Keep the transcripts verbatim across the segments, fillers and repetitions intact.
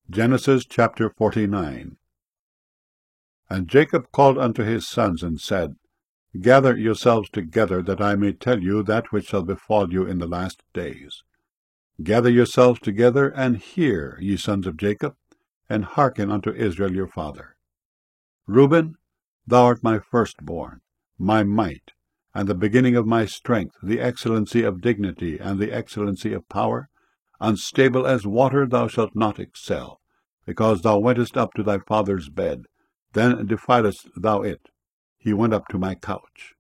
Genesis chapter forty-nine. And Jacob called unto his sons, and said, Gather yourselves together, that I may tell you that which shall befall you in the last days. Gather yourselves together, and hear, ye sons of Jacob, and hearken unto Israel your father. Reuben, thou art my firstborn, my might, and the beginning of my strength, the excellency of dignity, and the excellency of power. Unstable as water thou shalt not excel, because thou wentest up to thy father's bed, then defilest thou it. He went up to my couch.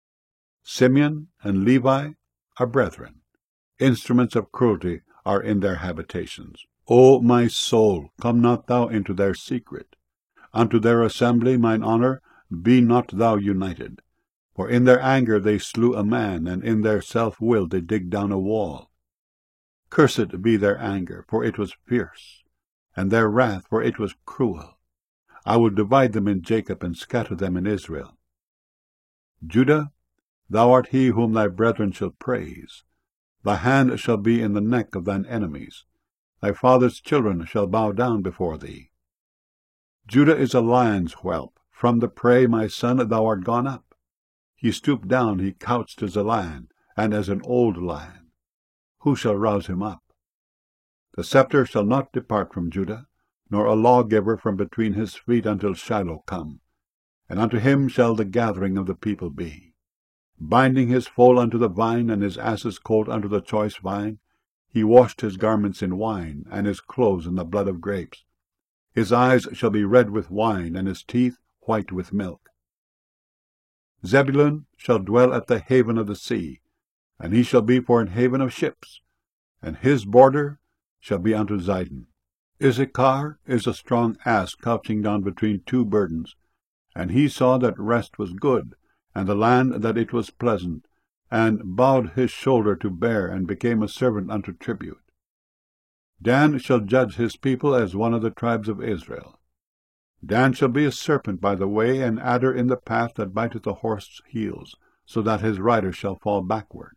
Simeon and Levi are brethren. Instruments of cruelty are in their habitations. O my soul, come not thou into their secret. Unto their assembly, mine honour, be not thou united. For in their anger they slew a man, and in their self-will they digged down a wall. Cursed be their anger, for it was fierce, and their wrath, for it was cruel. I will divide them in Jacob, and scatter them in Israel. Judah, thou art he whom thy brethren shall praise. Thy hand shall be in the neck of thine enemies. Thy father's children shall bow down before thee. Judah is a lion's whelp. From the prey, my son, thou art gone up. He stooped down, he couched as a lion, and as an old lion. Who shall rouse him up? The scepter shall not depart from Judah, nor a lawgiver from between his feet until Shiloh come. And unto him shall the gathering of the people be. Binding his foal unto the vine, and his ass's colt unto the choice vine, he washed his garments in wine, and his clothes in the blood of grapes. His eyes shall be red with wine, and his teeth white with milk. Zebulun shall dwell at the haven of the sea, and he shall be for an haven of ships, and his border shall be unto Zidon. Issachar is a strong ass couching down between two burdens, and he saw that rest was good, and the land that it was pleasant, and bowed his shoulder to bear, and became a servant unto tribute. Dan shall judge his people as one of the tribes of Israel. Dan shall be a serpent by the way, an adder in the path that biteth the horse's heels, so that his rider shall fall backward.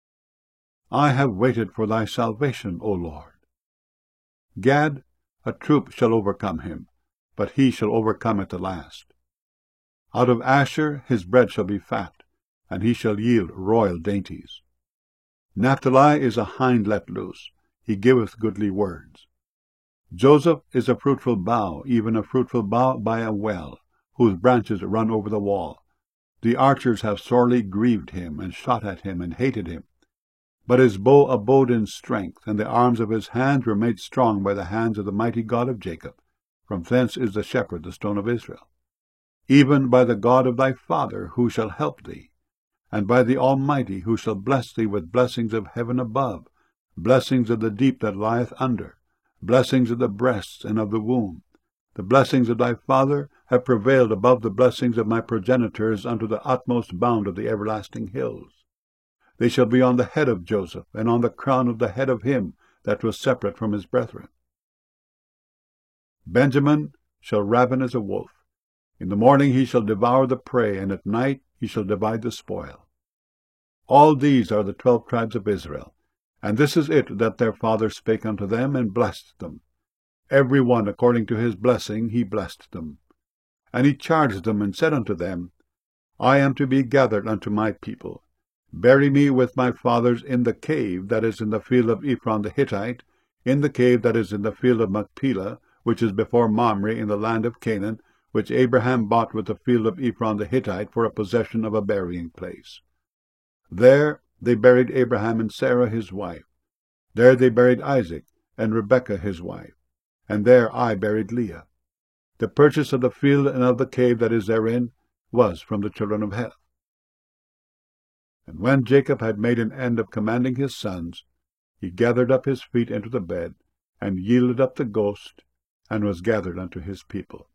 I have waited for thy salvation, O Lord. Gad, a troop shall overcome him, but he shall overcome at the last. Out of Asher his bread shall be fat, and he shall yield royal dainties. Naphtali is a hind let loose, he giveth goodly words. Joseph is a fruitful bough, even a fruitful bough by a well, whose branches run over the wall. The archers have sorely grieved him, and shot at him, and hated him. But his bow abode in strength, and the arms of his hands were made strong by the hands of the mighty God of Jacob. From thence is the shepherd, the stone of Israel. Even by the God of thy father, who shall help thee, and by the Almighty, who shall bless thee with blessings of heaven above, blessings of the deep that lieth under, blessings of the breasts and of the womb. The blessings of thy father have prevailed above the blessings of my progenitors unto the utmost bound of the everlasting hills. They shall be on the head of Joseph, and on the crown of the head of him that was separate from his brethren. Benjamin shall raven as a wolf. In the morning he shall devour the prey, and at night he shall divide the spoil. All these are the twelve tribes of Israel, and this is it that their father spake unto them, and blessed them. Every one according to his blessing he blessed them. And he charged them, and said unto them, I am to be gathered unto my people. Bury me with my fathers in the cave that is in the field of Ephron the Hittite, in the cave that is in the field of Machpelah, which is before Mamre in the land of Canaan, which Abraham bought with the field of Ephron the Hittite for a possession of a burying place. There they buried Abraham and Sarah his wife. There they buried Isaac and Rebekah his wife. And there I buried Leah. The purchase of the field and of the cave that is therein was from the children of Heth. And when Jacob had made an end of commanding his sons, he gathered up his feet into the bed, and yielded up the ghost, and was gathered unto his people.